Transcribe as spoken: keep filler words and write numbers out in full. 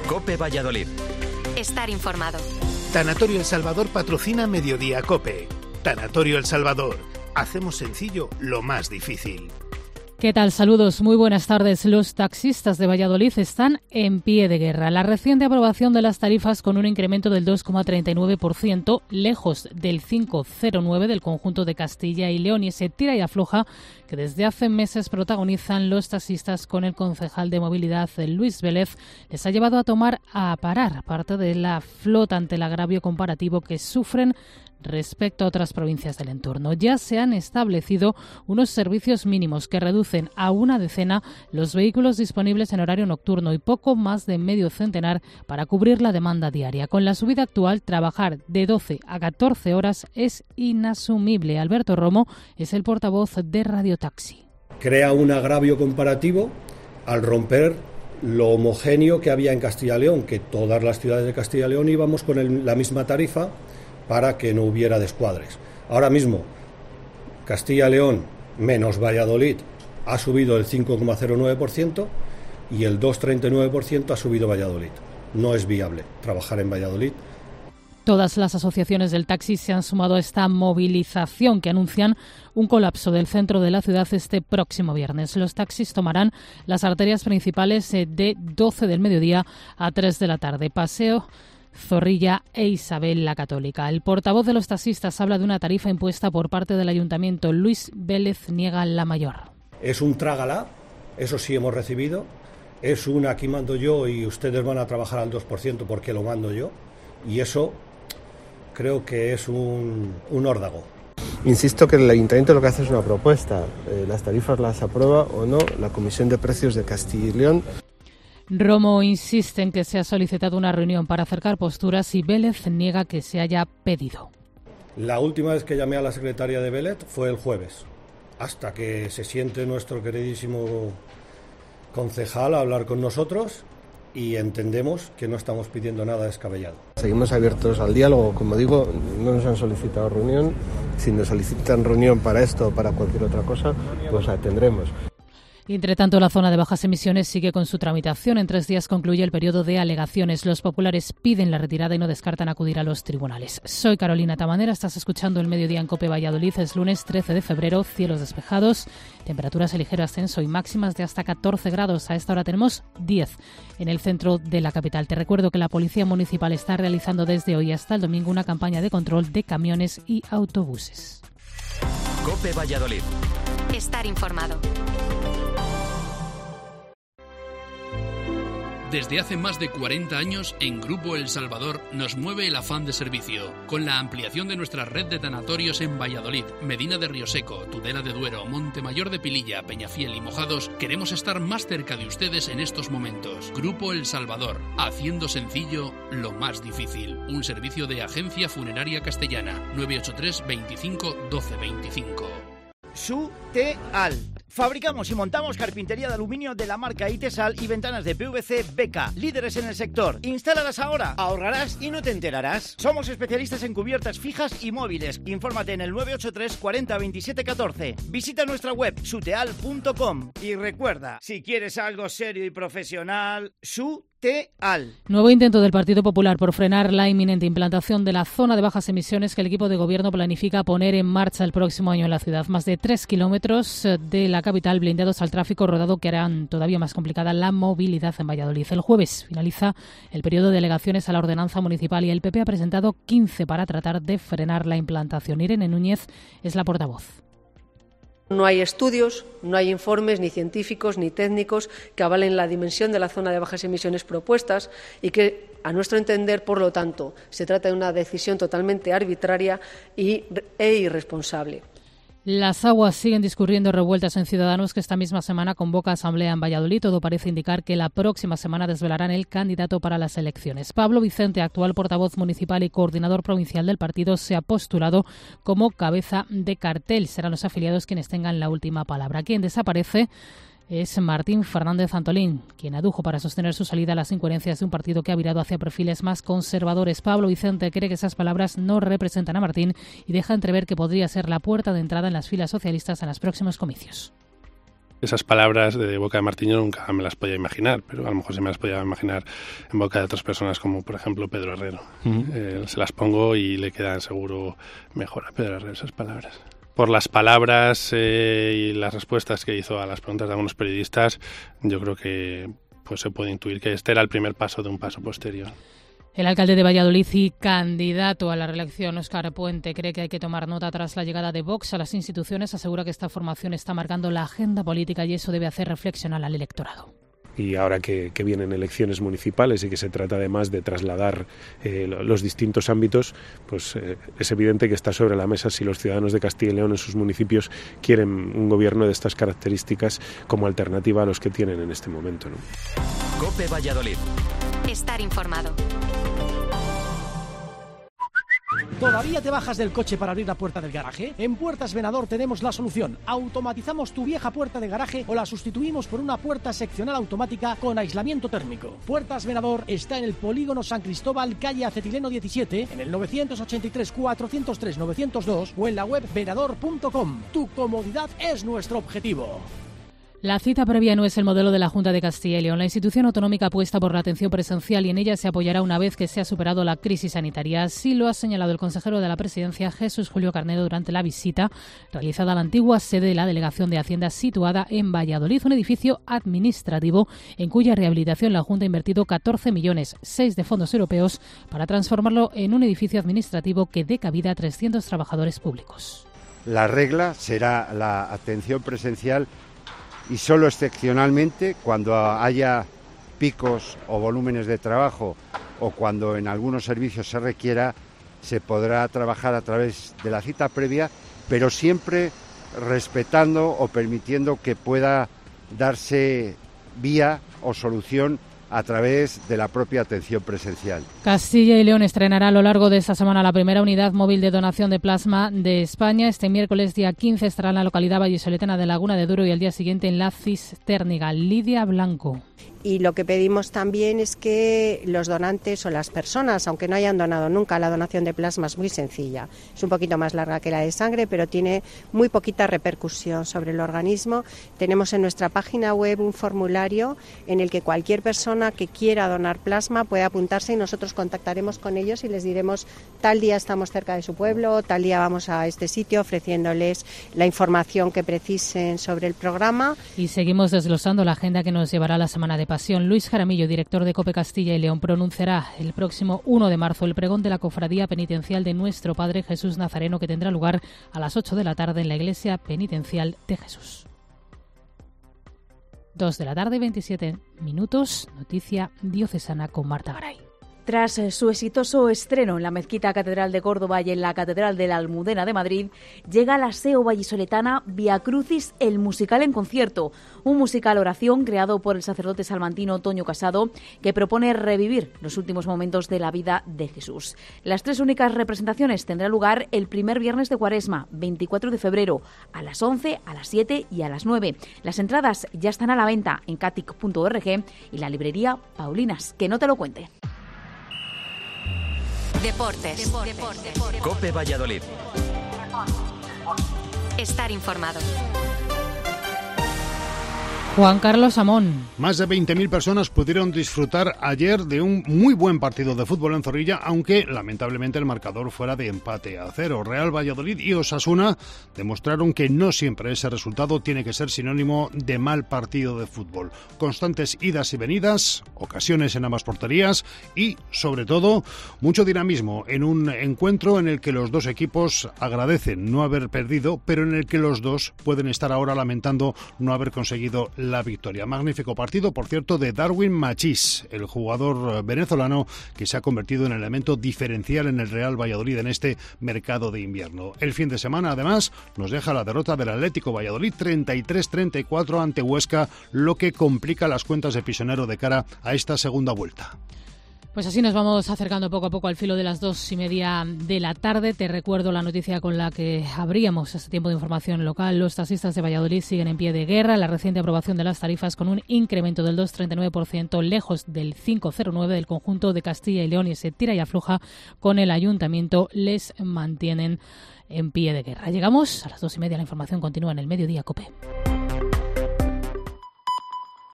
COPE Valladolid. Estar informado. Tanatorio El Salvador patrocina Mediodía COPE. Tanatorio El Salvador. Hacemos sencillo lo más difícil. ¿Qué tal? Saludos, muy buenas tardes. Los taxistas de Valladolid están en pie de guerra. La reciente aprobación de las tarifas con un incremento del dos coma treinta y nueve por ciento, lejos del cinco coma cero nueve por ciento del conjunto de Castilla y León, y ese tira y afloja que desde hace meses protagonizan los taxistas con el concejal de movilidad, Luis Vélez, les ha llevado a tomar a parar parte de la flota ante el agravio comparativo que sufren respecto a otras provincias del entorno. Ya se han establecido unos servicios mínimos que reducen a una decena los vehículos disponibles en horario nocturno y poco más de medio centenar para cubrir la demanda diaria. Con la subida actual, trabajar de doce a catorce horas es inasumible. Alberto Romo es el portavoz de Radio Taxi. Crea un agravio comparativo al romper lo homogéneo que había en Castilla y León, que todas las ciudades de Castilla y León íbamos con el, la misma tarifa para que no hubiera descuadres. Ahora mismo, Castilla y León menos Valladolid ha subido el cinco coma cero nueve por ciento y el dos coma treinta y nueve por ciento ha subido Valladolid. No es viable trabajar en Valladolid. Todas las asociaciones del taxi se han sumado a esta movilización que anuncian un colapso del centro de la ciudad este próximo viernes. Los taxis tomarán las arterias principales de doce del mediodía a tres de la tarde. Paseo Zorrilla e Isabel la Católica. El portavoz de los taxistas habla de una tarifa impuesta por parte del ayuntamiento. Luis Vélez niega la mayor. Es un trágala, eso sí hemos recibido. Es un aquí mando yo y ustedes van a trabajar al dos por ciento porque lo mando yo. Y eso creo que es un, un órdago. Insisto que el ayuntamiento lo que hace es una propuesta. Eh, las tarifas las aprueba o no la Comisión de Precios de Castilla y León. Romo insiste en que se ha solicitado una reunión para acercar posturas y Vélez niega que se haya pedido. La última vez que llamé a la secretaria de Vélez fue el jueves, hasta que se siente nuestro queridísimo concejal a hablar con nosotros y entendemos que no estamos pidiendo nada descabellado. Seguimos abiertos al diálogo, como digo, no nos han solicitado reunión. Si nos solicitan reunión para esto o para cualquier otra cosa, pues la tendremos. Entre tanto, la zona de bajas emisiones sigue con su tramitación. En tres días concluye el periodo de alegaciones. Los populares piden la retirada y no descartan acudir a los tribunales. Soy Carolina Tabanera, estás escuchando el Mediodía en COPE Valladolid. Es lunes trece de febrero, cielos despejados, temperaturas en ligero ascenso y máximas de hasta catorce grados. A esta hora tenemos diez en el centro de la capital. Te recuerdo que la Policía Municipal está realizando desde hoy hasta el domingo una campaña de control de camiones y autobuses. COPE Valladolid. Estar informado. Desde hace más de cuarenta años, en Grupo El Salvador nos mueve el afán de servicio. Con la ampliación de nuestra red de tanatorios en Valladolid, Medina de Rioseco, Tudela de Duero, Montemayor de Pililla, Peñafiel y Mojados, queremos estar más cerca de ustedes en estos momentos. Grupo El Salvador, haciendo sencillo lo más difícil. Un servicio de Agencia Funeraria Castellana. nueve ocho tres, veinticinco, doce veinticinco. Suteal. Fabricamos y montamos carpintería de aluminio de la marca Itesal y ventanas de P V C B K, líderes en el sector. Instálalas ahora, ahorrarás y no te enterarás. Somos especialistas en cubiertas fijas y móviles. Infórmate en el nueve ocho tres, cuarenta, veintisiete, catorce. Visita nuestra web suteal punto com y recuerda, si quieres algo serio y profesional, Suteal. Nuevo intento del Partido Popular por frenar la inminente implantación de la zona de bajas emisiones que el equipo de gobierno planifica poner en marcha el próximo año en la ciudad. Más de tres kilómetros de la capital blindados al tráfico rodado que harán todavía más complicada la movilidad en Valladolid. El jueves finaliza el periodo de alegaciones a la ordenanza municipal y el P P ha presentado quince para tratar de frenar la implantación. Irene Núñez es la portavoz. No hay estudios, no hay informes ni científicos ni técnicos que avalen la dimensión de la zona de bajas emisiones propuestas y que, a nuestro entender, por lo tanto, se trata de una decisión totalmente arbitraria y, e irresponsable. Las aguas siguen discurriendo revueltas en Ciudadanos, que esta misma semana convoca asamblea en Valladolid. Todo parece indicar que la próxima semana desvelarán el candidato para las elecciones. Pablo Vicente, actual portavoz municipal y coordinador provincial del partido, se ha postulado como cabeza de cartel. Serán los afiliados quienes tengan la última palabra. Quien desaparece es Martín Fernández Antolín, quien adujo para sostener su salida las incoherencias de un partido que ha virado hacia perfiles más conservadores. Pablo Vicente cree que esas palabras no representan a Martín y deja entrever que podría ser la puerta de entrada en las filas socialistas en los próximos comicios. Esas palabras de boca de Martiño nunca me las podía imaginar, pero a lo mejor sí me las podía imaginar en boca de otras personas como por ejemplo Pedro Herrero. Uh-huh. Eh, se las pongo y le quedan seguro mejor a Pedro Herrero esas palabras. Por las palabras eh, y las respuestas que hizo a las preguntas de algunos periodistas, yo creo que pues se puede intuir que este era el primer paso de un paso posterior. El alcalde de Valladolid y candidato a la reelección, Óscar Puente, cree que hay que tomar nota tras la llegada de Vox a las instituciones. Asegura que esta formación está marcando la agenda política y eso debe hacer reflexionar al electorado. Y ahora que, que vienen elecciones municipales y que se trata además de trasladar eh, los distintos ámbitos, pues eh, es evidente que está sobre la mesa si los ciudadanos de Castilla y León en sus municipios quieren un gobierno de estas características como alternativa a los que tienen en este momento, ¿no? COPE Valladolid. Estar informado. ¿Todavía te bajas del coche para abrir la puerta del garaje? En Puertas Venador tenemos la solución. Automatizamos tu vieja puerta de garaje o la sustituimos por una puerta seccional automática con aislamiento térmico. Puertas Venador está en el Polígono San Cristóbal, calle Acetileno diecisiete, en el novecientos ochenta y tres, cuatrocientos tres, novecientos dos o en la web venador punto com. Tu comodidad es nuestro objetivo. La cita previa no es el modelo de la Junta de Castilla y León. La institución autonómica apuesta por la atención presencial y en ella se apoyará una vez que se ha superado la crisis sanitaria. Así lo ha señalado el consejero de la Presidencia, Jesús Julio Carnero, durante la visita realizada a la antigua sede de la Delegación de Hacienda situada en Valladolid, un edificio administrativo en cuya rehabilitación la Junta ha invertido catorce millones, seis de fondos europeos, para transformarlo en un edificio administrativo que dé cabida a trescientos trabajadores públicos. La regla será la atención presencial y solo excepcionalmente cuando haya picos o volúmenes de trabajo o cuando en algunos servicios se requiera, se podrá trabajar a través de la cita previa, pero siempre respetando o permitiendo que pueda darse vía o solución a través de la propia atención presencial. Castilla y León estrenará a lo largo de esta semana la primera unidad móvil de donación de plasma de España. Este miércoles día quince estará en la localidad vallisoletana de Laguna de Duero y al día siguiente en la Cistérniga. Lidia Blanco. Y lo que pedimos también es que los donantes o las personas, aunque no hayan donado nunca, la donación de plasma es muy sencilla. Es un poquito más larga que la de sangre, pero tiene muy poquita repercusión sobre el organismo. Tenemos en nuestra página web un formulario en el que cualquier persona que quiera donar plasma puede apuntarse y nosotros contactaremos con ellos y les diremos tal día estamos cerca de su pueblo, tal día vamos a este sitio ofreciéndoles la información que precisen sobre el programa. Y seguimos desglosando la agenda que nos llevará a la Semana de Pasión. Luis Jaramillo, director de COPE Castilla y León, pronunciará el próximo uno de marzo el pregón de la Cofradía Penitencial de Nuestro Padre Jesús Nazareno, que tendrá lugar a las ocho de la tarde en la Iglesia Penitencial de Jesús. dos de la tarde, veintisiete minutos, noticia diocesana con Marta Garay. Tras su exitoso estreno en la Mezquita Catedral de Córdoba y en la Catedral de la Almudena de Madrid, llega la S E O vallisoletana Via Crucis, el musical en concierto, un musical oración creado por el sacerdote salmantino Toño Casado, que propone revivir los últimos momentos de la vida de Jesús. Las tres únicas representaciones tendrán lugar el primer viernes de Cuaresma, veinticuatro de febrero, a las once, a las siete y a las nueve. Las entradas ya están a la venta en catic punto org y la librería Paulinas. Que no te lo cuente. Deportes. Deportes. Deportes. COPE Valladolid. Estar informado. Juan Carlos Amón. Más de veinte mil personas pudieron disfrutar ayer de un muy buen partido de fútbol en Zorrilla, aunque lamentablemente el marcador fuera de empate a cero. Real Valladolid y Osasuna demostraron que no siempre ese resultado tiene que ser sinónimo de mal partido de fútbol. Constantes idas y venidas, ocasiones en ambas porterías y, sobre todo, mucho dinamismo en un encuentro en el que los dos equipos agradecen no haber perdido, pero en el que los dos pueden estar ahora lamentando no haber conseguido la victoria. Magnífico partido, por cierto, de Darwin Machís, el jugador venezolano que se ha convertido en elemento diferencial en el Real Valladolid en este mercado de invierno. El fin de semana, además, nos deja la derrota del Atlético Valladolid treinta y tres treinta y cuatro ante Huesca, lo que complica las cuentas de Pisonero de cara a esta segunda vuelta. Pues así nos vamos acercando poco a poco al filo de las dos y media de la tarde. Te recuerdo la noticia con la que abríamos este tiempo de información local. Los taxistas de Valladolid siguen en pie de guerra. La reciente aprobación de las tarifas con un incremento del dos coma treinta y nueve por ciento, lejos del cinco coma cero nueve por ciento del conjunto de Castilla y León, y ese tira y afloja con el ayuntamiento les mantienen en pie de guerra. Llegamos a las dos y media. La información continúa en el Mediodía COPE.